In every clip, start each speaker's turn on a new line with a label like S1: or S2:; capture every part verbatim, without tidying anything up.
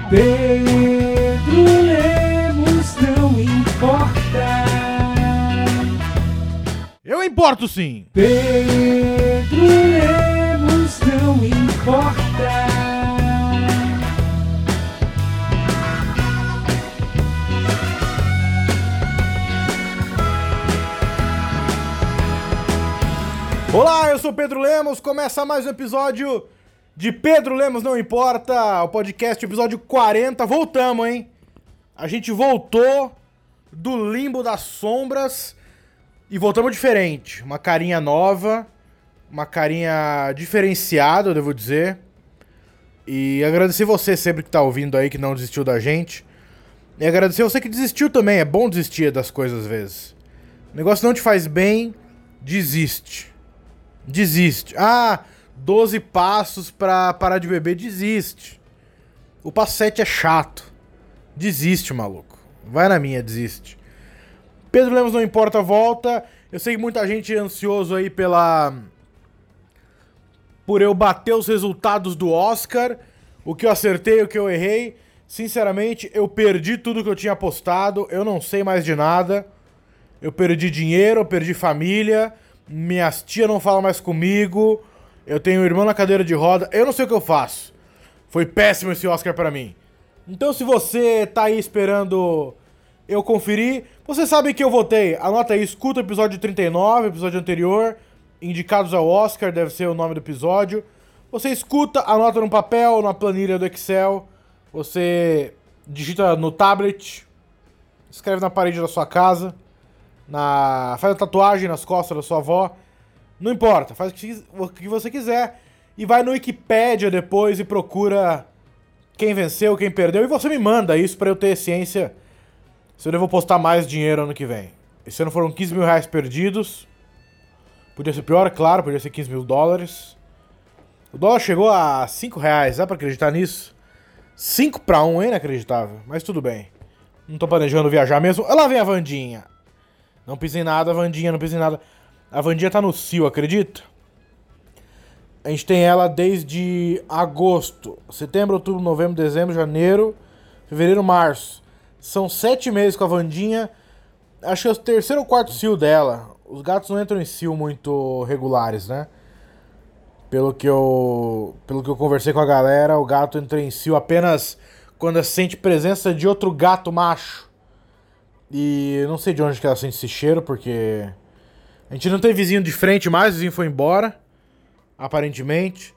S1: Pedro Lemos não importa.
S2: Eu importo sim.
S1: Pedro Lemos não importa.
S2: Olá, eu sou Pedro Lemos, começa mais um episódio de Pedro Lemos Não Importa, o podcast, episódio quarenta, voltamos, hein? A gente voltou do limbo das sombras e voltamos diferente, uma carinha nova, uma carinha diferenciada, eu devo dizer. E agradecer você sempre que tá ouvindo aí, que não desistiu da gente. E agradecer você que desistiu também, é bom desistir das coisas às vezes. O negócio não te faz bem, desiste. Desiste. Ah, doze passos pra parar de beber, desiste. O passo sete é chato. Desiste, maluco. Vai na minha, desiste. Pedro Lemos Não Importa, volta. Eu sei que muita gente é ansioso aí pela... por eu bater os resultados do Oscar. O que eu acertei, o que eu errei. Sinceramente, eu perdi tudo que eu tinha apostado. Eu não sei mais de nada. Eu perdi dinheiro, eu perdi família. Minhas tias não falam mais comigo. Eu tenho um irmão na cadeira de roda. Eu não sei o que eu faço. Foi péssimo esse Oscar pra mim. Então se você tá aí esperando eu conferir, você sabe que eu votei. Anota aí, escuta o episódio trinta e nove, episódio anterior. Indicados ao Oscar, deve ser o nome do episódio. Você escuta, anota num papel, numa planilha do Excel. Você digita no tablet. Escreve na parede da sua casa. Na... Faz a tatuagem nas costas da sua avó. Não importa, faz o que você quiser. E vai no Wikipédia depois e procura quem venceu, quem perdeu. E você me manda isso pra eu ter ciência se eu devo postar mais dinheiro ano que vem. Esse ano foram quinze mil reais perdidos. Podia ser pior, claro, podia ser quinze mil dólares. O dólar chegou a cinco reais, dá pra acreditar nisso? cinco pra um, é inacreditável. Mas tudo bem. Não tô planejando viajar mesmo. Lá vem a Vandinha. Não pisa em nada, Vandinha, não pisa em nada. A Vandinha tá no cio, acredita? A gente tem ela desde agosto. Setembro, outubro, novembro, dezembro, janeiro, fevereiro, março. São sete meses com a Vandinha. Acho que é o terceiro ou quarto cio dela. Os gatos não entram em cio muito regulares, né? Pelo que eu, pelo que eu conversei com a galera, o gato entra em cio apenas quando sente presença de outro gato macho. E eu não sei de onde que ela sente esse cheiro, porque a gente não tem vizinho de frente mais, o vizinho foi embora, aparentemente.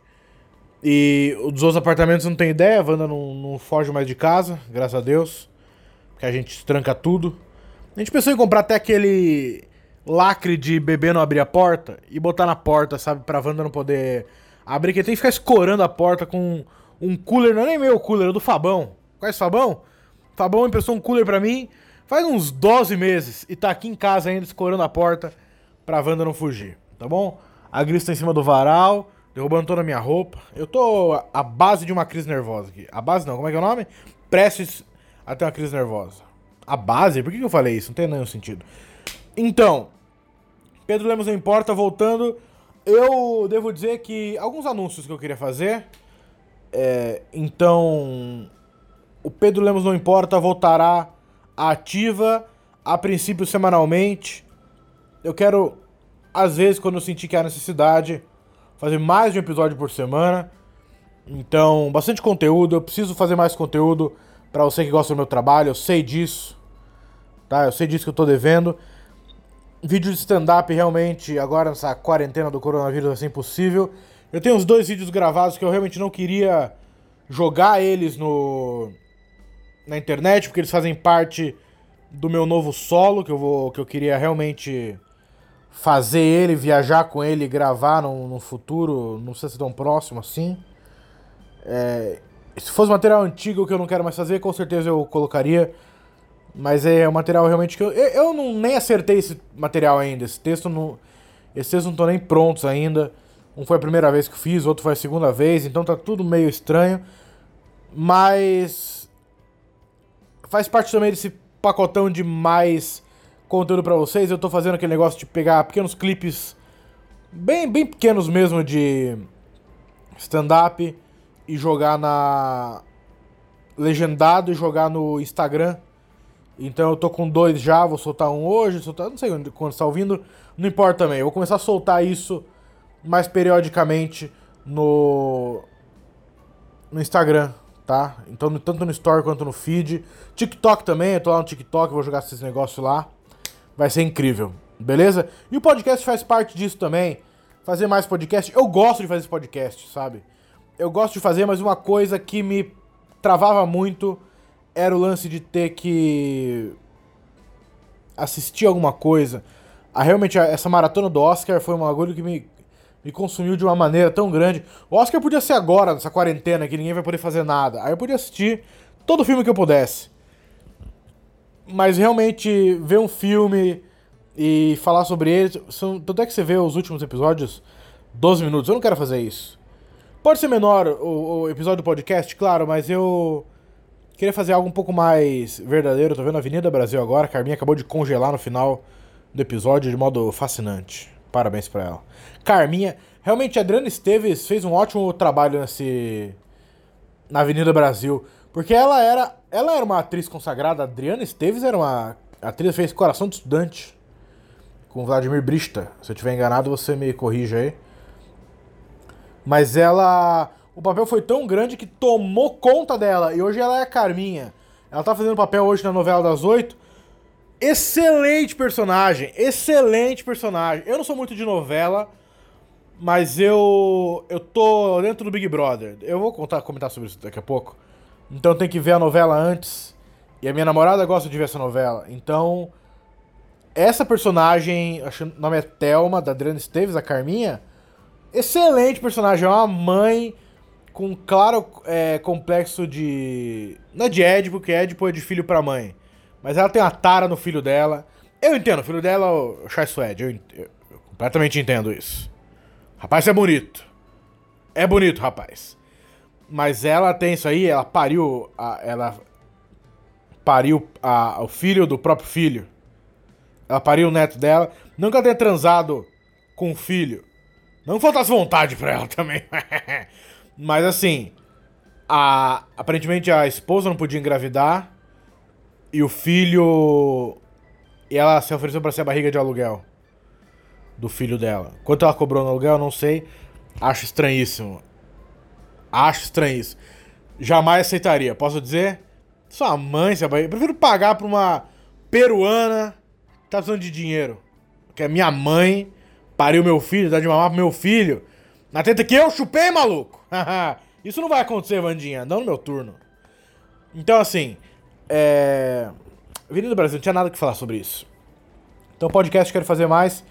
S2: E os outros apartamentos não tem ideia, a Wanda não, não foge mais de casa, graças a Deus, porque a gente tranca tudo. A gente pensou em comprar até aquele lacre de bebê não abrir a porta e botar na porta, sabe, pra Wanda não poder abrir, que tem que ficar escorando a porta com um cooler, não é nem meu cooler, é do Fabão. Conhece o Fabão? Fabão emprestou um cooler pra mim faz uns doze meses e tá aqui em casa ainda escorando a porta pra Wanda não fugir, tá bom? A Gris tá em cima do varal, derrubando toda a minha roupa. Eu tô à base de uma crise nervosa aqui. A base não, como é que é o nome? Prestes a ter uma crise nervosa. A base? Por que eu falei isso? Não tem nenhum sentido. Então, Pedro Lemos Não Importa, voltando. Eu devo dizer que alguns anúncios que eu queria fazer. É, então, o Pedro Lemos Não Importa voltará ativa, a princípio semanalmente. Eu quero, às vezes, quando eu sentir que há necessidade, fazer mais de um episódio por semana. Então, bastante conteúdo. Eu preciso fazer mais conteúdo pra você que gosta do meu trabalho. Eu sei disso, tá? Eu sei disso que eu tô devendo. Vídeo de stand-up, realmente, agora nessa quarentena do coronavírus vai ser impossível. Eu tenho uns dois vídeos gravados que eu realmente não queria jogar eles no... na internet, porque eles fazem parte do meu novo solo, que eu vou, que eu queria realmente fazer ele, viajar com ele, gravar no, no futuro, não sei se tão próximo assim. É, se fosse material antigo que eu não quero mais fazer, com certeza eu colocaria, mas é um material realmente que eu, eu, eu não, nem acertei esse material ainda, esse texto não, esses textos não estão nem prontos ainda. Um foi a primeira vez que eu fiz, outro foi a segunda vez, então tá tudo meio estranho, mas faz parte também desse pacotão de mais conteúdo pra vocês. Eu tô fazendo aquele negócio de pegar pequenos clipes bem, bem pequenos mesmo de stand-up e jogar na legendado e jogar no Instagram. Então eu tô com dois já, vou soltar um hoje, soltar, não sei quando você tá ouvindo, não importa também. Eu vou começar a soltar isso mais periodicamente no, no Instagram, tá? Então tanto no Story quanto no feed. TikTok também, eu tô lá no TikTok, vou jogar esses negócios lá. Vai ser incrível, beleza? E o podcast faz parte disso também. Fazer mais podcast. Eu gosto de fazer esse podcast, sabe? Eu gosto de fazer, mas uma coisa que me travava muito era o lance de ter que assistir alguma coisa. Ah, realmente, essa maratona do Oscar foi um bagulho que me, me consumiu de uma maneira tão grande. O Oscar podia ser agora, nessa quarentena, que ninguém vai poder fazer nada. Aí eu podia assistir todo filme que eu pudesse. Mas realmente, ver um filme e falar sobre ele... São, tanto é que você vê os últimos episódios, doze minutos. Eu não quero fazer isso. Pode ser menor o, o episódio do podcast, claro, mas eu... queria fazer algo um pouco mais verdadeiro. Tô vendo a Avenida Brasil agora. A Carminha acabou de congelar no final do episódio de modo fascinante. Parabéns pra ela. Carminha, realmente a Adriana Esteves fez um ótimo trabalho nesse na Avenida Brasil, porque ela era ela era uma atriz consagrada. A Adriana Esteves era uma atriz que fez Coração de Estudante com Vladimir Brista. Se eu estiver enganado, você me corrija aí. Mas ela... o papel foi tão grande que tomou conta dela. E hoje ela é a Carminha. Ela tá fazendo papel hoje na novela das oito. Excelente personagem. Excelente personagem. Eu não sou muito de novela, mas eu eu tô dentro do Big Brother. Eu vou contar, comentar sobre isso daqui a pouco. Então tem que ver a novela antes. E a minha namorada gosta de ver essa novela. Então, essa personagem, acho que o nome é Thelma, da Adriana Esteves, a Carminha. Excelente personagem. É uma mãe... com um claro é, complexo de... não é de Édipo, porque Édipo é de filho pra mãe. Mas ela tem uma tara no filho dela. Eu entendo, o filho dela é o Chai Suede. Eu, eu, eu completamente entendo isso. Rapaz, é bonito. É bonito, rapaz. Mas ela tem isso aí, ela pariu... A, ela pariu a, o filho do próprio filho. Ela pariu o neto dela. Nunca tenha transado com o filho. Não faltasse vontade pra ela também. Mas assim, a, aparentemente a esposa não podia engravidar e o filho... e ela se ofereceu pra ser a barriga de aluguel do filho dela. Quanto ela cobrou no aluguel, eu não sei. Acho estranhíssimo. Acho estranhíssimo. Jamais aceitaria, posso dizer? Sua mãe, se a barriga... eu prefiro pagar pra uma peruana que tá precisando de dinheiro. Que é minha mãe, pariu meu filho, dá de mamar pro meu filho. Na teta que eu chupei, maluco! Isso não vai acontecer, Vandinha. Não no meu turno. Então, assim... É... Avenida do Brasil, não tinha nada que falar sobre isso. Então, podcast eu quero fazer mais.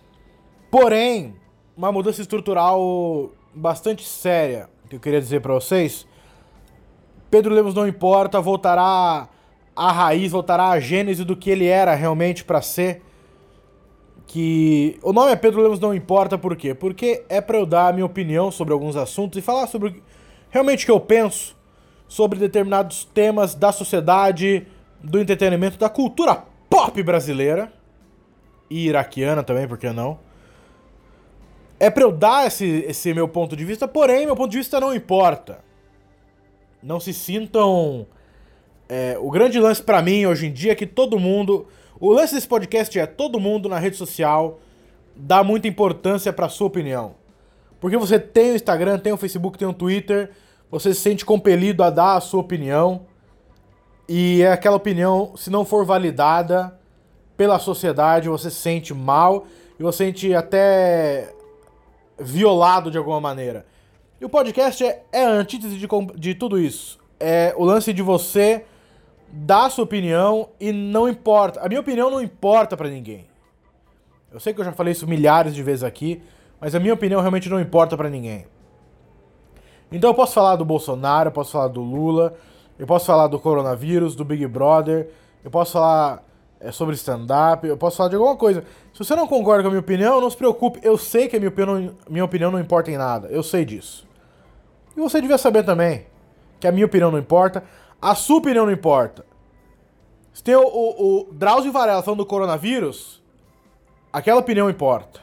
S2: Porém, uma mudança estrutural bastante séria que eu queria dizer pra vocês. Pedro Lemos não importa, voltará à raiz, voltará à gênese do que ele era realmente pra ser. Que o nome é Pedro Lemos não importa, por quê? Porque é pra eu dar a minha opinião sobre alguns assuntos e falar sobre realmente o que eu penso sobre determinados temas da sociedade, do entretenimento, da cultura pop brasileira e iraquiana também, por que não? É pra eu dar esse, esse meu ponto de vista, porém, meu ponto de vista não importa. Não se sintam... É, o grande lance pra mim hoje em dia é que todo mundo... O lance desse podcast é todo mundo na rede social dá muita importância pra sua opinião. Porque você tem o Instagram, tem o Facebook, tem o Twitter, você se sente compelido a dar a sua opinião. E é aquela opinião, se não for validada pela sociedade, você se sente mal e você se sente até violado de alguma maneira. E o podcast é, é a antítese de, de tudo isso. É o lance de você... dá a sua opinião e não importa. A minha opinião não importa pra ninguém. Eu sei que eu já falei isso milhares de vezes aqui, mas a minha opinião realmente não importa pra ninguém. Então eu posso falar do Bolsonaro, eu posso falar do Lula, eu posso falar do coronavírus, do Big Brother, eu posso falar é, sobre stand-up, eu posso falar de alguma coisa. Se você não concorda com a minha opinião, não se preocupe. Eu sei que a minha opinião, minha opinião não importa em nada. Eu sei disso. E você devia saber também que a minha opinião não importa. A sua opinião não importa. Se tem o, o, o Drauzio Varela falando do coronavírus, aquela opinião importa.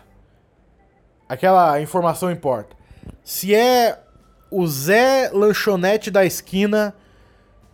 S2: Aquela informação importa. Se é o Zé Lanchonete da esquina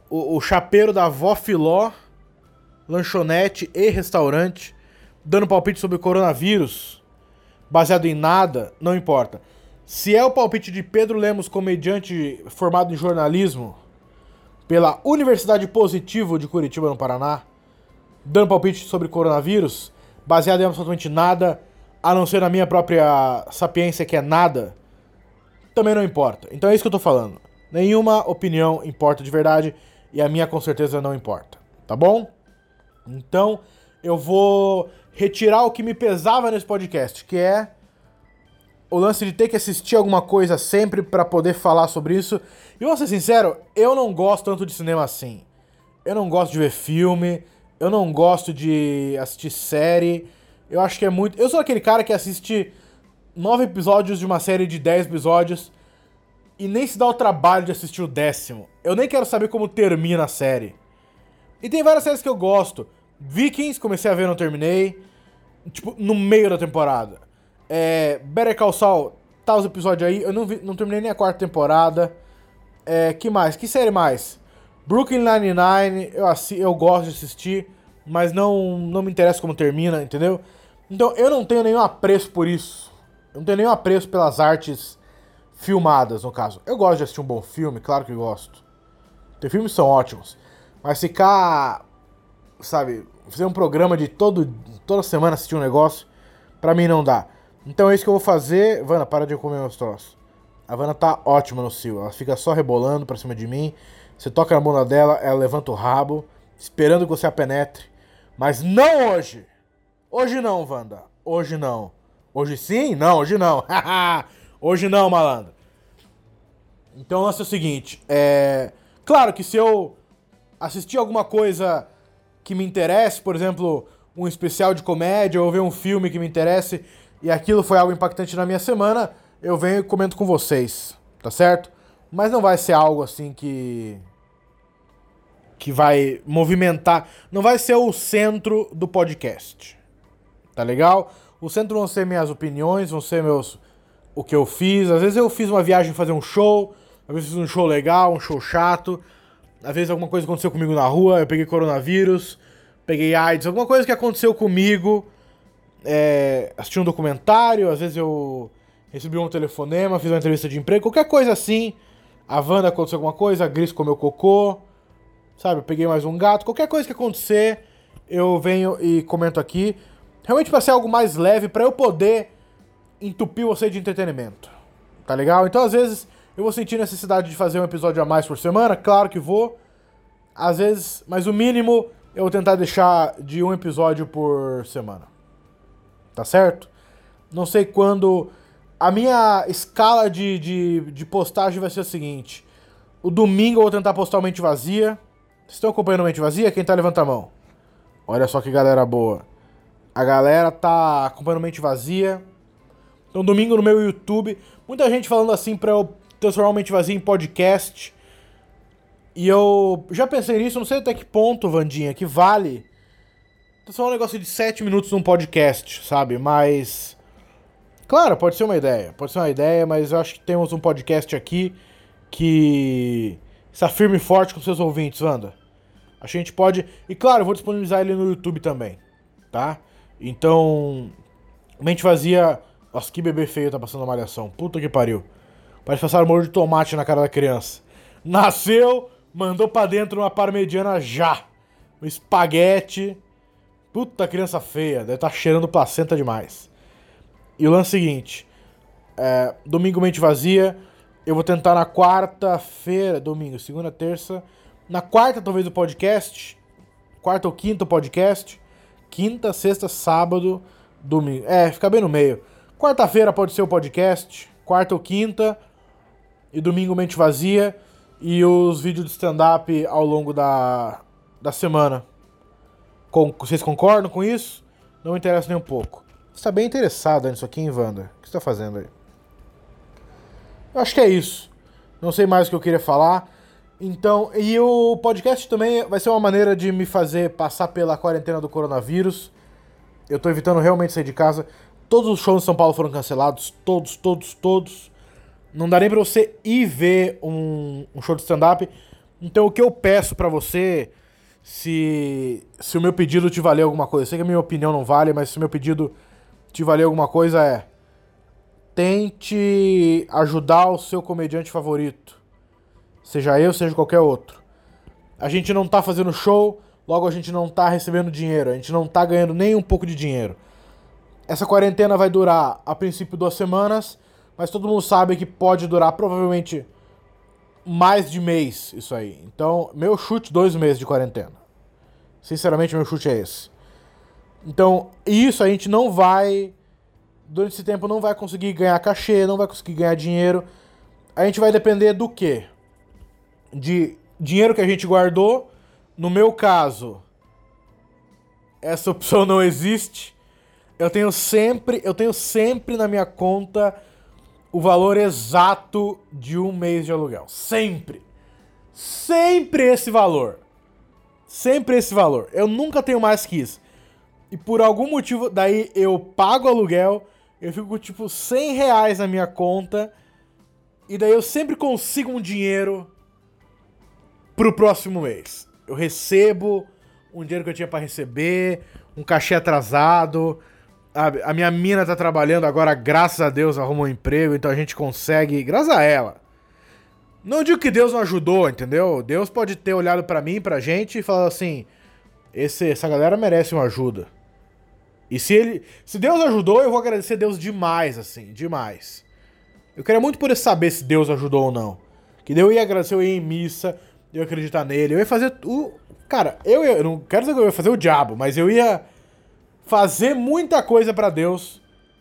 S2: o, o chapeiro da Vó Filó, lanchonete e restaurante, dando palpite sobre o coronavírus, baseado em nada, não importa. Se é o palpite de Pedro Lemos, comediante formado em jornalismo pela Universidade Positivo de Curitiba, no Paraná, dando palpite sobre coronavírus, baseado em absolutamente nada, a não ser na minha própria sapiência, que é nada, também não importa. Então é isso que eu tô falando. Nenhuma opinião importa de verdade, e a minha com certeza não importa, tá bom? Então eu vou retirar o que me pesava nesse podcast, que é o lance de ter que assistir alguma coisa sempre pra poder falar sobre isso. E vou ser sincero, eu não gosto tanto de cinema assim. Eu não gosto de ver filme, eu não gosto de assistir série. Eu acho que é muito... Eu sou aquele cara que assiste nove episódios de uma série de dez episódios e nem se dá o trabalho de assistir o décimo. Eu nem quero saber como termina a série. E tem várias séries que eu gosto. Vikings, comecei a ver e não terminei. Tipo, no meio da temporada. É, Better Call Saul, tá os episódios aí. Eu não, vi, não terminei nem a quarta temporada. É, que mais? Que série mais? Brooklyn Nine-Nine, eu, assi- eu gosto de assistir, mas não, não me interessa como termina, entendeu? Então eu não tenho nenhum apreço por isso. Eu não tenho nenhum apreço pelas artes filmadas, no caso. Eu gosto de assistir um bom filme, claro que gosto. Tem filmes que são ótimos. Mas ficar, sabe, fazer um programa de todo, toda semana assistir um negócio, pra mim não dá. Então é isso que eu vou fazer. Vana, para de comer meus troços. A Vana tá ótima no cio. Ela fica só rebolando pra cima de mim. Você toca na bunda dela, ela levanta o rabo, esperando que você a penetre. Mas não hoje! Hoje não, Wanda. Hoje não. Hoje sim? Não, hoje não. Hoje não, malandro. Então o lance é o seguinte. É... Claro que se eu assistir alguma coisa que me interesse, por exemplo, um especial de comédia, ou ver um filme que me interesse, e aquilo foi algo impactante na minha semana, eu venho e comento com vocês, tá certo? Mas não vai ser algo assim que... que vai movimentar... Não vai ser o centro do podcast, tá legal? O centro vão ser minhas opiniões, vão ser meus... o que eu fiz. Às vezes eu fiz uma viagem fazer um show, às vezes fiz um show legal, um show chato, às vezes alguma coisa aconteceu comigo na rua, eu peguei coronavírus, peguei AIDS, alguma coisa que aconteceu comigo, é, assisti um documentário, às vezes eu recebi um telefonema, fiz uma entrevista de emprego, qualquer coisa assim. A Wanda aconteceu alguma coisa, a Gris comeu cocô, sabe, eu peguei mais um gato, qualquer coisa que acontecer, eu venho e comento aqui, realmente pra ser algo mais leve, pra eu poder entupir você de entretenimento, tá legal? Então às vezes eu vou sentir necessidade de fazer um episódio a mais por semana, claro que vou, às vezes, mas o mínimo eu vou tentar deixar de um episódio por semana, tá certo? Não sei quando... A minha escala de, de, de postagem vai ser a seguinte: o domingo eu vou tentar postar o Mente Vazia. Vocês estão acompanhando o Mente Vazia? Quem tá, levanta a mão. Olha só que galera boa. A galera tá acompanhando o Mente Vazia. Então domingo no meu YouTube. Muita gente falando assim pra eu transformar o Mente Vazia em podcast. E eu já pensei nisso, não sei até que ponto, Vandinha, que vale transformar um negócio de sete minutos num podcast, sabe? Mas... Claro, pode ser uma ideia, pode ser uma ideia, mas eu acho que temos um podcast aqui que está firme e forte com seus ouvintes, Wanda. A gente pode... E claro, eu vou disponibilizar ele no YouTube também, tá? Então, Mente Vazia... Nossa, que bebê feio tá passando a malhação. Puta que pariu. Parece passar molho de tomate na cara da criança. Nasceu, mandou pra dentro uma parmegiana já. Um espaguete. Puta criança feia, deve estar cheirando placenta demais. E o lance é o seguinte, é, domingo Mente Vazia, eu vou tentar na quarta-feira, domingo, segunda, terça, na quarta talvez o podcast, quarta ou quinta o podcast, quinta, sexta, sábado, domingo, é, fica bem no meio. Quarta-feira pode ser o podcast, quarta ou quinta, e domingo Mente Vazia, e os vídeos de stand-up ao longo da, da semana. Com, vocês concordam com isso? Não me interessa nem um pouco. Você tá bem interessado nisso aqui, hein, Wanda? O que você tá fazendo aí? Eu acho que é isso. Não sei mais o que eu queria falar. Então, e o podcast também vai ser uma maneira de me fazer passar pela quarentena do coronavírus. Eu tô evitando realmente sair de casa. Todos os shows em São Paulo foram cancelados. Todos, todos, todos. Não dá nem pra você ir ver um, um show de stand-up. Então o que eu peço pra você, se, se o meu pedido te valer alguma coisa, eu sei que a minha opinião não vale, mas se o meu pedido te valer alguma coisa é: tente ajudar o seu comediante favorito. Seja eu, seja qualquer outro. A gente não tá fazendo show, logo a gente não tá recebendo dinheiro, a gente não tá ganhando nem um pouco de dinheiro. Essa quarentena vai durar, a princípio, duas semanas, mas todo mundo sabe que pode durar provavelmente mais de mês isso aí. Então, meu chute, dois meses de quarentena. Sinceramente, meu chute é esse. Então, isso a gente não vai, durante esse tempo, não vai conseguir ganhar cachê, não vai conseguir ganhar dinheiro. A gente vai depender do quê? De dinheiro que a gente guardou. No meu caso, essa opção não existe. Eu tenho sempre, eu tenho sempre na minha conta o valor exato de um mês de aluguel. Sempre. Sempre esse valor. Sempre esse valor. Eu nunca tenho mais que isso. E por algum motivo, daí eu pago aluguel, eu fico com tipo cem reais na minha conta, e daí eu sempre consigo um dinheiro pro próximo mês. Eu recebo um dinheiro que eu tinha pra receber, um cachê atrasado. A, a minha mina tá trabalhando agora, graças a Deus, arrumou um emprego, então a gente consegue, graças a ela. Não digo que Deus não ajudou, entendeu? Deus pode ter olhado pra mim, pra gente, e falado assim: esse, essa galera merece uma ajuda. E se ele, se Deus ajudou, eu vou agradecer a Deus demais, assim, demais. Eu queria muito poder saber se Deus ajudou ou não. Que daí eu ia agradecer, eu ia em missa, eu ia acreditar nele, eu ia fazer o... Cara, eu, ia, eu não quero dizer que eu ia fazer o diabo, mas eu ia fazer muita coisa pra Deus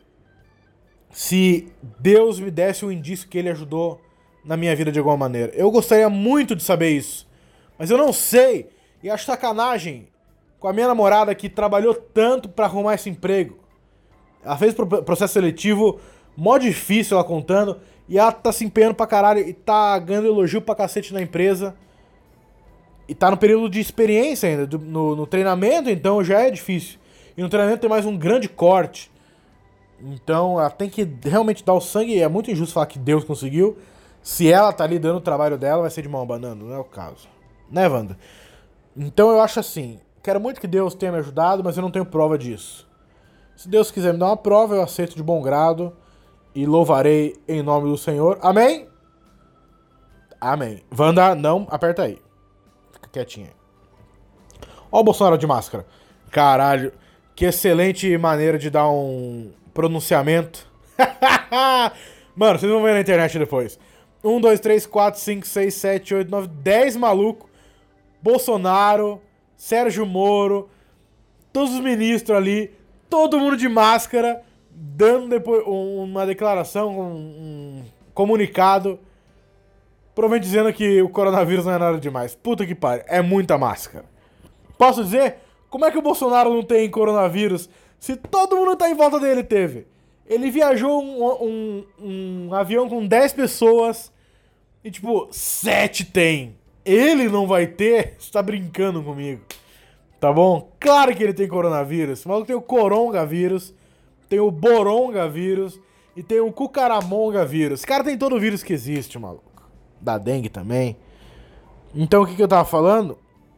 S2: se Deus me desse um indício que ele ajudou na minha vida de alguma maneira. Eu gostaria muito de saber isso, mas eu não sei. E acho sacanagem com a minha namorada que trabalhou tanto pra arrumar esse emprego. Ela fez pro processo seletivo mó difícil, ela contando, e ela tá se empenhando pra caralho e tá ganhando elogio pra cacete na empresa. E tá no período de experiência ainda, do, no, no treinamento, então já é difícil. E no treinamento tem mais um grande corte. Então ela tem que realmente dar o sangue, e é muito injusto falar que Deus conseguiu. Se ela tá ali dando o trabalho dela, vai ser de mão abanando, não é o caso. Né, Wanda? Então eu acho assim, quero muito que Deus tenha me ajudado, mas eu não tenho prova disso. Se Deus quiser me dar uma prova, eu aceito de bom grado e louvarei em nome do Senhor. Amém? Amém. Wanda, não, aperta aí. Fica quietinha aí. Ó o Bolsonaro de máscara. Caralho, que excelente maneira de dar um pronunciamento. Mano, vocês vão ver na internet depois. um, dois, três, quatro, cinco, seis, sete, oito, nove, dez maluco. Bolsonaro, Sérgio Moro, todos os ministros ali, todo mundo de máscara, dando depois uma declaração, um, um comunicado, provavelmente dizendo que o coronavírus não é nada demais. Puta que pariu, é muita máscara. Posso dizer? Como é que o Bolsonaro não tem coronavírus se todo mundo tá em volta dele teve? Ele viajou um, um, um avião com dez pessoas e, tipo, sete tem. Ele não vai ter? Você tá brincando comigo. Tá bom? Claro que ele tem coronavírus. Mas tem o corongavírus, tem o borongavírus e tem o cucaramongavírus. Esse cara tem todo o vírus que existe, maluco. Da dengue também. Então o que, que eu tava falando?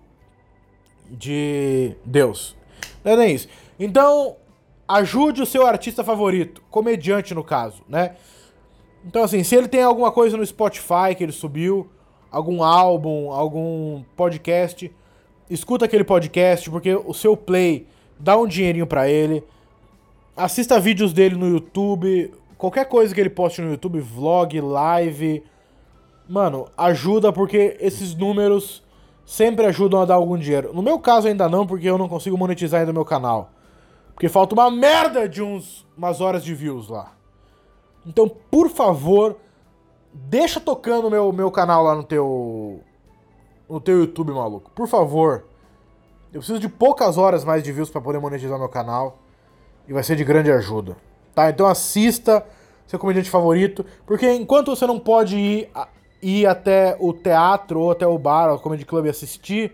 S2: De Deus. Não é nem isso. Então, ajude o seu artista favorito. Comediante, no caso, né? Então, assim, se ele tem alguma coisa no Spotify que ele subiu, algum álbum, algum podcast, escuta aquele podcast, porque o seu play dá um dinheirinho pra ele. Assista vídeos dele no YouTube, qualquer coisa que ele poste no YouTube, vlog, live. Mano, ajuda, porque esses números sempre ajudam a dar algum dinheiro. No meu caso ainda não, porque eu não consigo monetizar ainda o meu canal. Porque falta uma merda de uns, umas horas de views lá. Então, por favor, deixa tocando o meu, meu canal lá no teu, no teu YouTube, maluco. Por favor. Eu preciso de poucas horas mais de views pra poder monetizar meu canal. E vai ser de grande ajuda. Tá? Então assista seu comediante favorito. Porque enquanto você não pode ir, ir até o teatro ou até o bar, ou o comedy club e assistir,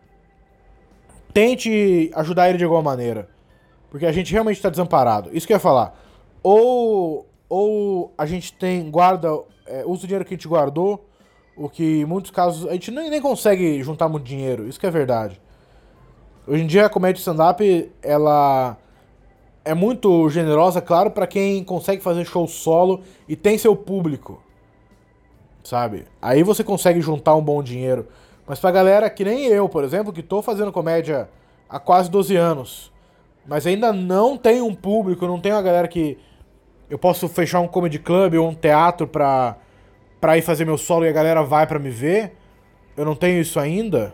S2: tente ajudar ele de alguma maneira. Porque a gente realmente tá desamparado. Isso que eu ia falar. Ou, ou a gente tem, guarda, é, usa o dinheiro que a gente guardou, O que em muitos casos a gente nem, nem consegue juntar muito dinheiro, isso que é verdade. Hoje em dia a comédia stand-up, ela é muito generosa, claro, pra quem consegue fazer show solo e tem seu público, sabe? Aí você consegue juntar um bom dinheiro. Mas pra galera que nem eu, por exemplo, que tô fazendo comédia há quase doze anos, mas ainda não tem um público, não tem uma galera que eu posso fechar um comedy club ou um teatro pra, pra ir fazer meu solo e a galera vai pra me ver, eu não tenho isso ainda.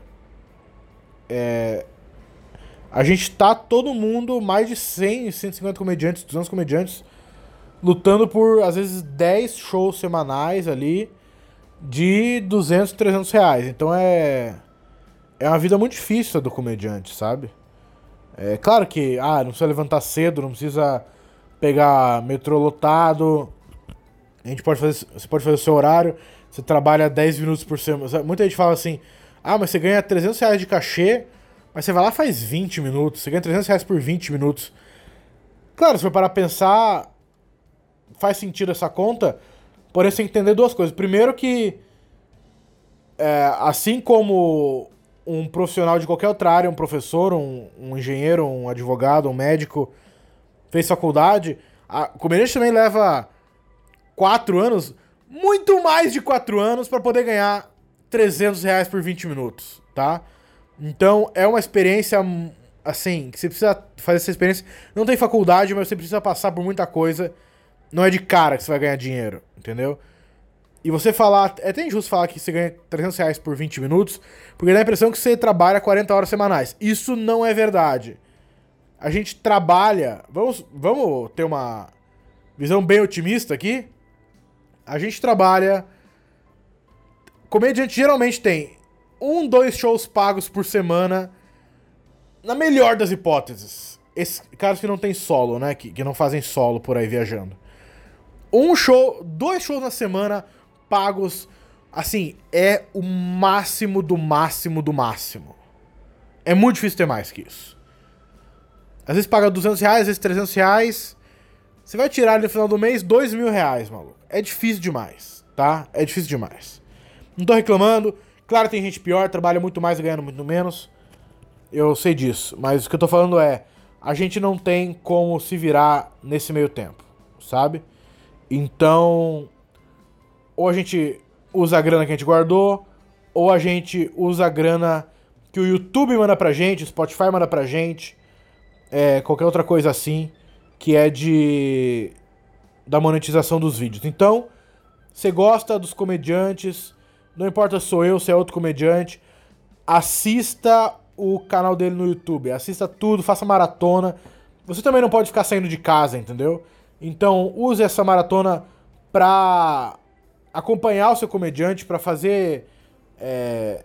S2: É... A gente tá todo mundo, mais de cem, cento e cinquenta comediantes, duzentos comediantes, lutando por, às vezes, dez shows semanais ali, de duzentos, trezentos reais. Então é... É uma vida muito difícil a do comediante, sabe? É claro que, ah, não precisa levantar cedo, não precisa pegar metrô lotado. A gente pode fazer, você pode fazer o seu horário, você trabalha dez minutos por semana. Muita gente fala assim, ah, mas você ganha trezentos reais de cachê, mas você vai lá e faz vinte minutos, você ganha trezentos reais por vinte minutos. Claro, se for parar pra pensar, faz sentido essa conta, porém você tem que entender duas coisas. Primeiro que, é, assim como um profissional de qualquer outra área, um professor, um, um engenheiro, um advogado, um médico, fez faculdade, a comediante também leva quatro anos, muito mais de quatro anos, pra poder ganhar trezentos reais por vinte minutos, tá? Então é uma experiência, assim, que você precisa fazer essa experiência. Não tem faculdade, mas você precisa passar por muita coisa. Não é de cara que você vai ganhar dinheiro, entendeu? E você falar, é até injusto falar que você ganha trezentos reais por vinte minutos, porque dá a impressão que você trabalha quarenta horas semanais. Isso não é verdade. A gente trabalha, vamos, vamos ter uma visão bem otimista aqui. A gente trabalha, comediante geralmente tem um, dois shows pagos por semana, na melhor das hipóteses. Esses caras que não tem solo, né, que, que não fazem solo por aí viajando. Um show, dois shows na semana pagos, assim, é o máximo do máximo do máximo. É muito difícil ter mais que isso. Às vezes paga duzentos reais, às vezes trezentos reais. Você vai tirar ali no final do mês dois mil reais, maluco. É difícil demais, tá? É difícil demais. Não tô reclamando. Claro, tem gente pior, trabalha muito mais e ganhando muito menos. Eu sei disso. Mas o que eu tô falando é, a gente não tem como se virar nesse meio tempo, sabe? Então, ou a gente usa a grana que a gente guardou, ou a gente usa a grana que o YouTube manda pra gente, o Spotify manda pra gente, é, qualquer outra coisa assim, que é de da monetização dos vídeos. Então, você gosta dos comediantes, não importa se sou eu, se é outro comediante, assista o canal dele no YouTube, assista tudo, faça maratona. Você também não pode ficar saindo de casa, entendeu? Então, use essa maratona pra acompanhar o seu comediante, pra fazer é,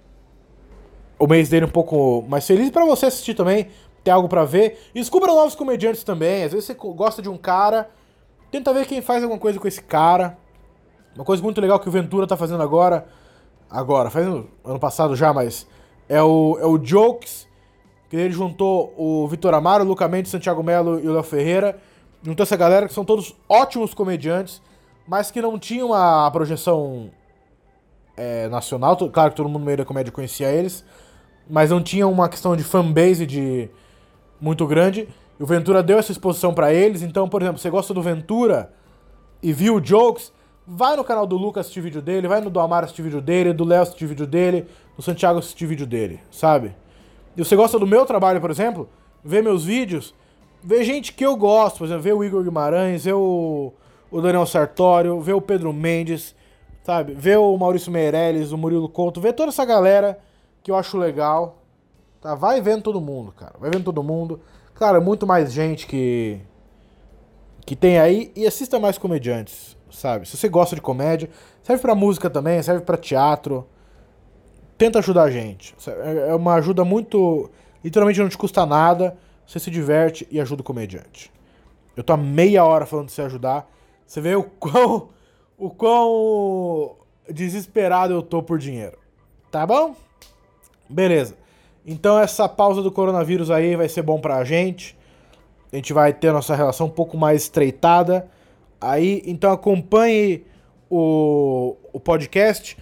S2: o mês dele um pouco mais feliz, pra você assistir também, ter algo pra ver. E descubra novos comediantes também. Às vezes você gosta de um cara, tenta ver quem faz alguma coisa com esse cara. Uma coisa muito legal que o Ventura tá fazendo agora, agora, faz no ano passado já, mas é o, é o Jokes, que ele juntou o Vitor Amaro, o Luca Mendes, Santiago Melo e o Léo Ferreira. Juntou essa galera que são todos ótimos comediantes, mas que não tinham a projeção é, nacional. Claro que todo mundo no meio da comédia conhecia eles, mas não tinham uma questão de fanbase de muito grande. E o Ventura deu essa exposição pra eles. Então, por exemplo, você gosta do Ventura e viu o Jokes, vai no canal do Lucas assistir vídeo dele, vai no do Amaro assistir vídeo dele, do Léo assistir vídeo dele, do Santiago assistir vídeo dele, sabe? E você gosta do meu trabalho, por exemplo, vê meus vídeos, vê gente que eu gosto, por exemplo, vê o Igor Guimarães, vê o, o Daniel Sartório, vê o Pedro Mendes, sabe? Vê o Maurício Meirelles, o Murilo Couto, vê toda essa galera que eu acho legal, tá? Vai vendo todo mundo, cara, vai vendo todo mundo. Cara, muito mais gente que, que tem aí, e assista mais comediantes, sabe? Se você gosta de comédia, serve pra música também, serve pra teatro. Tenta ajudar a gente. É uma ajuda muito... Literalmente não te custa nada. Você se diverte e ajuda o comediante. Eu tô há meia hora falando de você ajudar. Você vê o quão... O quão desesperado eu tô por dinheiro. Tá bom? Beleza. Então essa pausa do coronavírus aí vai ser bom pra gente. A gente vai ter a nossa relação um pouco mais estreitada. Aí, então acompanhe o, o podcast.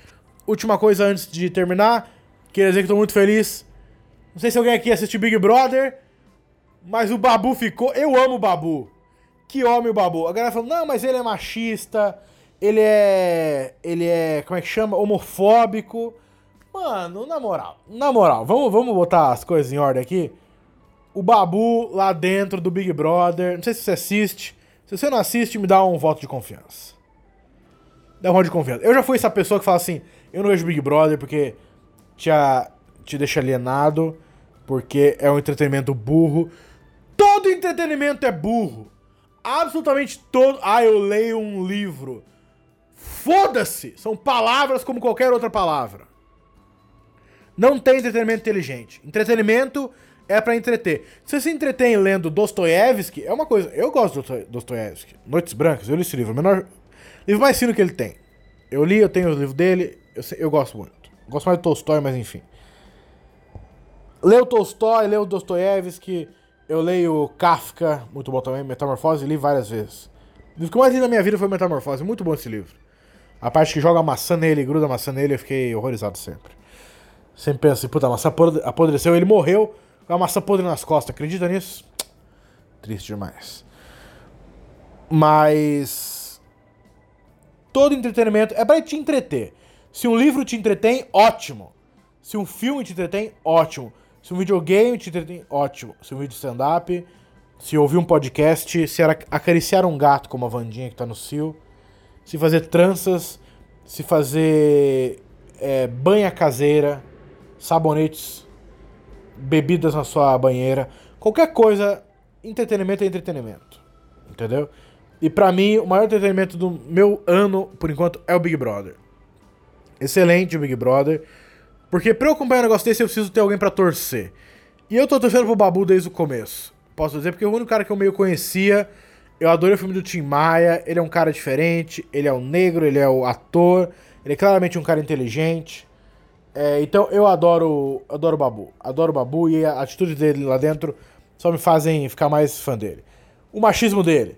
S2: última coisa antes de terminar. Queria dizer que tô muito feliz. Não sei se alguém aqui assistiu Big Brother, mas o Babu ficou... Eu amo o Babu. Que homem o Babu. A galera falou, não, mas ele é machista, ele é... Ele é... Como é que chama? Homofóbico. Mano, na moral. Na moral, vamos, vamos botar as coisas em ordem aqui. O Babu lá dentro do Big Brother. Não sei se você assiste. Se você não assiste, me dá um voto de confiança. Dá um voto de confiança. Eu já fui essa pessoa que fala assim, eu não vejo Big Brother porque te, a, te deixa alienado, porque é um entretenimento burro. Todo entretenimento é burro. Absolutamente todo. Ah, eu leio um livro. Foda-se! São palavras como qualquer outra palavra. Não tem entretenimento inteligente. Entretenimento é pra entreter. Se você se entretém lendo Dostoiévski, é uma coisa... Eu gosto de Dostoiévski. Noites Brancas, eu li esse livro. O menor... livro mais fino que ele tem. Eu li, eu tenho o livro dele. Eu, eu gosto muito. Gosto mais do Tolstói, mas enfim. Leu Tolstói, leu Dostoiévski. Eu leio Kafka, muito bom também. Metamorfose, li várias vezes. O livro que eu mais li na minha vida foi Metamorfose. Muito bom esse livro. A parte que joga a maçã nele, gruda a maçã nele, eu fiquei horrorizado sempre. Sempre penso assim, puta, a maçã apodreceu, ele morreu com a maçã podre nas costas. Acredita nisso? Triste demais. Mas... todo entretenimento é pra te entreter. Se um livro te entretém, ótimo. Se um filme te entretém, ótimo. Se um videogame te entretém, ótimo. Se um vídeo stand-up, se ouvir um podcast, se acariciar um gato como a Vandinha que tá no cio, se fazer tranças, se fazer é, banha caseira, sabonetes, bebidas na sua banheira, qualquer coisa, entretenimento é entretenimento, entendeu? E pra mim, o maior entretenimento do meu ano, por enquanto, é o Big Brother. Excelente o Big Brother, porque pra eu acompanhar um negócio desse, eu preciso ter alguém pra torcer. E eu tô torcendo pro Babu desde o começo, posso dizer, porque o único cara que eu meio conhecia, eu adorei o filme do Tim Maia, ele é um cara diferente, ele é um negro, ele é o ator, ele é claramente um cara inteligente. É, então eu adoro, adoro o Babu, adoro o Babu e a atitude dele lá dentro só me fazem ficar mais fã dele. O machismo dele.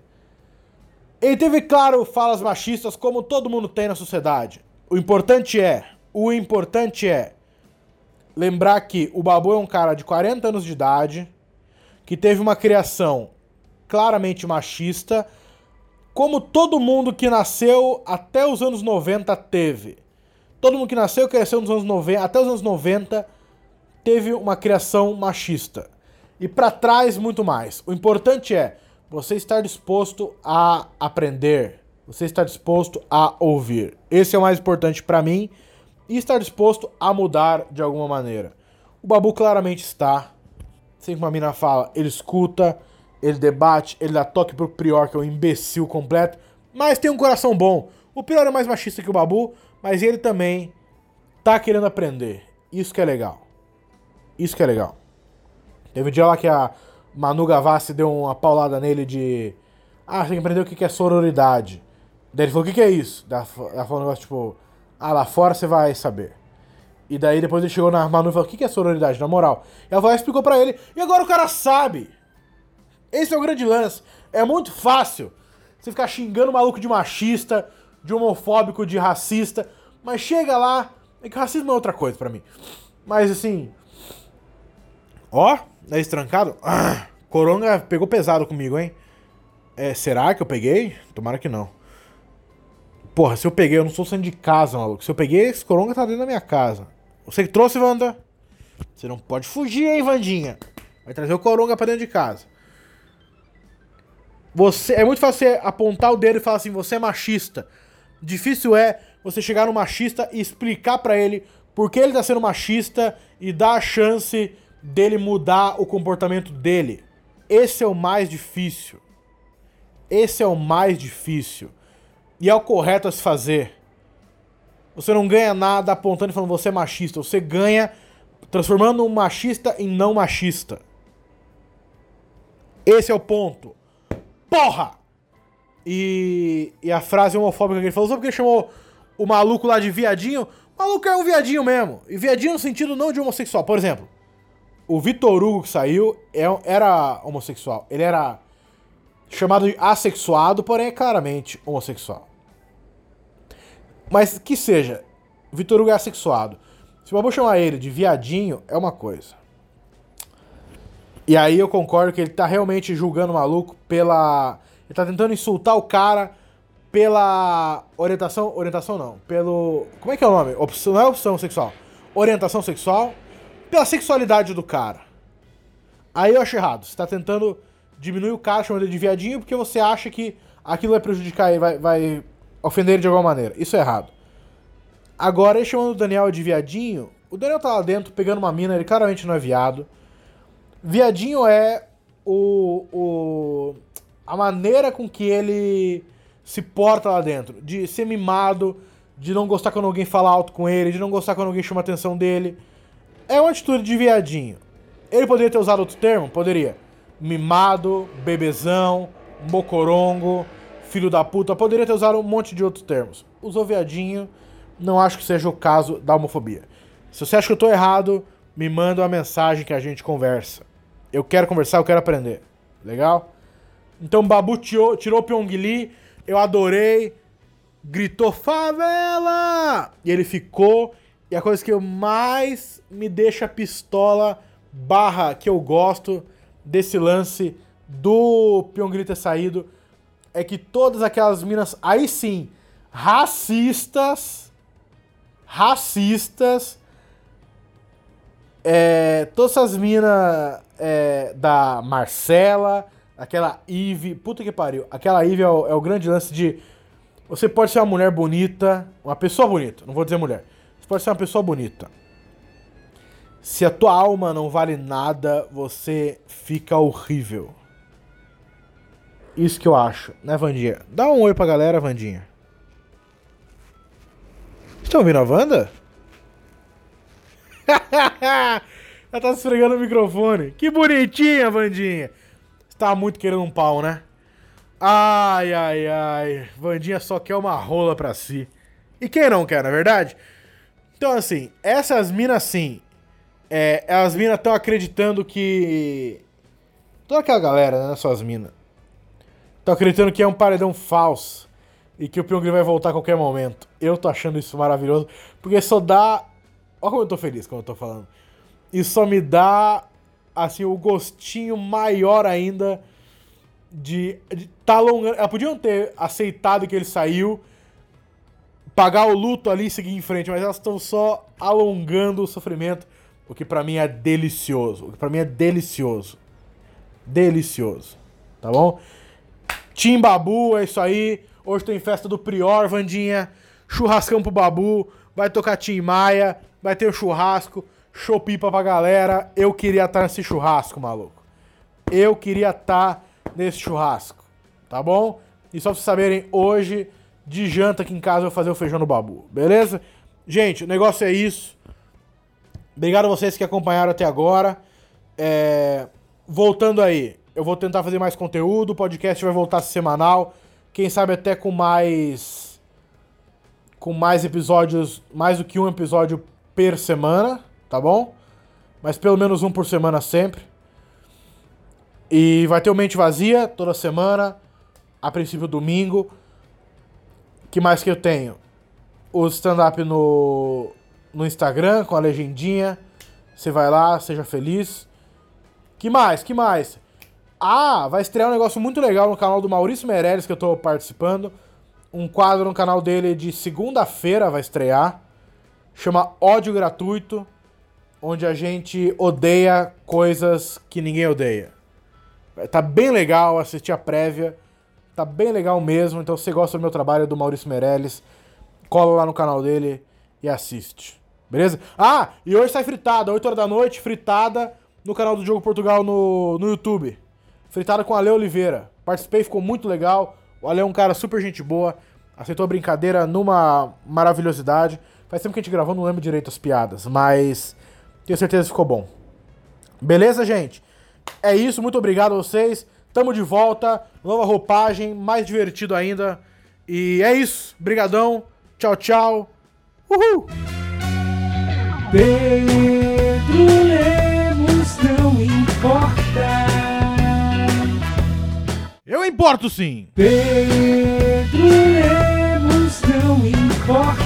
S2: Ele teve, claro, falas machistas como todo mundo tem na sociedade. O importante é, o importante é lembrar que o Babu é um cara de quarenta anos de idade, que teve uma criação claramente machista, como todo mundo que nasceu até os anos noventa teve. Todo mundo que nasceu e cresceu nos anos noventa, até os anos noventa, teve uma criação machista. E pra trás, muito mais. O importante é você estar disposto a aprender. Você estar disposto a ouvir. Esse é o mais importante pra mim. E estar disposto a mudar de alguma maneira. O Babu claramente está. Sempre que uma mina fala, ele escuta, ele debate, ele dá toque pro Prior, que é um imbecil completo. Mas tem um coração bom. O Prior é mais machista que o Babu, mas ele também tá querendo aprender. Isso que é legal. Isso que é legal. Teve um dia lá que a Manu Gavassi deu uma paulada nele de... ah, você tem que aprender o que é sororidade. Daí ele falou, o que é isso? Ela falou um negócio tipo... ah, lá fora você vai saber. E daí depois ele chegou na Manu e falou, o que é sororidade, na moral? E ela falou, explicou pra ele. E agora o cara sabe. Esse é o grande lance. É muito fácil você ficar xingando o maluco de machista, de homofóbico, de racista. Mas chega lá... é que racismo é outra coisa pra mim. Mas assim... ó, nariz trancado. Ah, Coronga pegou pesado comigo, hein? É, será que eu peguei? Tomara que não. Porra, se eu peguei, eu não estou saindo de casa, maluco. Se eu peguei, esse Coronga tá dentro da minha casa. Você que trouxe, Wanda? Você não pode fugir, hein, Vandinha? Vai trazer o Coronga pra dentro de casa. Você, é muito fácil você apontar o dedo e falar assim, você é machista. Difícil é você chegar no machista e explicar pra ele por que ele tá sendo machista e dar a chance dele mudar o comportamento dele. Esse é o mais difícil. Esse é o mais difícil. E é o correto a se fazer. Você não ganha nada apontando e falando você é machista. Você ganha transformando um machista em não machista. Esse é o ponto. Porra! E, e a frase homofóbica que ele falou, só porque ele chamou o maluco lá de viadinho. O maluco é um viadinho mesmo. E viadinho no sentido não de homossexual. Por exemplo, o Vitor Hugo que saiu era homossexual. Ele era chamado de assexuado, porém é claramente homossexual. Mas que seja, Vitor Hugo é assexuado. Se o Babu chamar ele de viadinho, é uma coisa. E aí eu concordo que ele tá realmente julgando o maluco pela... Ele tá tentando insultar o cara pela orientação... Orientação não. Pelo... Como é que é o nome? Opção, não é opção sexual. Orientação sexual. Pela sexualidade do cara. Aí eu acho errado. Você tá tentando diminuir o cara, chamando ele de viadinho, porque você acha que aquilo vai prejudicar ele, vai, vai ofender ele de alguma maneira. Isso é errado. Agora, ele chamando o Daniel de viadinho, o Daniel tá lá dentro pegando uma mina, ele claramente não é viado. Viadinho é o, o a maneira com que ele se porta lá dentro. De ser mimado, de não gostar quando alguém fala alto com ele, de não gostar quando alguém chama a atenção dele. É uma atitude de viadinho. Ele poderia ter usado outro termo? Poderia. Mimado, bebezão, mocorongo, filho da puta. Poderia ter usado um monte de outros termos. Usou viadinho, não acho que seja o caso da homofobia. Se você acha que eu tô errado, me manda uma mensagem que a gente conversa. Eu quero conversar, eu quero aprender. Legal? Então o Babu tirou, tirou o Pyong Lee, eu adorei, gritou favela! E ele ficou, e a coisa que eu mais me deixa pistola, barra que eu gosto desse lance do Pyong Lee ter saído, é que todas aquelas minas, aí sim, racistas, racistas, é, todas essas minas é, da Marcela, aquela Eve, puta que pariu, aquela Eve é o, é o grande lance de, você pode ser uma mulher bonita, uma pessoa bonita, não vou dizer mulher, você pode ser uma pessoa bonita. Se a tua alma não vale nada, você fica horrível. Isso que eu acho, né, Vandinha? Dá um oi pra galera, Vandinha. Estão ouvindo a Wanda? Ela tá esfregando o microfone. Que bonitinha, Vandinha. Você tá muito querendo um pau, né? Ai, ai, ai. Vandinha só quer uma rola pra si. E quem não quer, na é verdade? Então, assim, essas minas, sim, é, as minas estão acreditando que... Toda aquela galera, né, suas minas, estão acreditando que é um paredão falso e que o Pyong Lee vai voltar a qualquer momento. Eu tô achando isso maravilhoso, porque só dá... Olha como eu tô feliz, como eu tô falando. Isso só me dá, assim, o gostinho maior ainda de... de tá alongando... Elas podiam ter aceitado que ele saiu, pagar o luto ali e seguir em frente, mas elas estão só alongando o sofrimento, o que pra mim é delicioso. O que pra mim é delicioso. Delicioso. Tá bom? Tim Babu, é isso aí. Hoje tem festa do Prior, Vandinha. Churrascão pro Babu. Vai tocar Tim Maia. Vai ter o churrasco. Show pipa pra galera. Eu queria estar nesse churrasco, maluco. Eu queria estar nesse churrasco. Tá bom? E só pra vocês saberem, hoje, de janta aqui em casa, eu vou fazer o feijão no Babu. Beleza? Gente, o negócio é isso. Obrigado a vocês que acompanharam até agora. É... Voltando aí, eu vou tentar fazer mais conteúdo. O podcast vai voltar semanal. Quem sabe até com mais... Com mais episódios, mais do que um episódio per semana, tá bom? Mas pelo menos um por semana sempre. E vai ter o Mente Vazia toda semana. A princípio domingo. Que mais que eu tenho? O stand-up no, no Instagram, com a legendinha. Você vai lá, seja feliz. Que mais? Que mais? Ah, vai estrear um negócio muito legal no canal do Maurício Meirelles, que eu tô participando. Um quadro no canal dele de segunda-feira vai estrear. Chama Ódio Gratuito. Onde a gente odeia coisas que ninguém odeia. Tá bem legal assistir a prévia. Tá bem legal mesmo. Então, se você gosta do meu trabalho, do Maurício Meirelles, cola lá no canal dele e assiste. Beleza? Ah, e hoje sai fritada, oito horas da noite, fritada no canal do Diogo Portugal no, no YouTube. Fritada com o Ale Oliveira. Participei, ficou muito legal. O Ale é um cara super gente boa. Aceitou a brincadeira numa maravilhosidade. Faz tempo que a gente gravou, não lembro direito as piadas, mas tenho certeza que ficou bom. Beleza, gente? É isso, muito obrigado a vocês. Tamo de volta, nova roupagem, mais divertido ainda. E é isso, brigadão. Tchau, tchau. Uhul!
S1: Pedro Lemos não importa.
S2: Eu importo sim!
S1: Pedro Lemos não importa.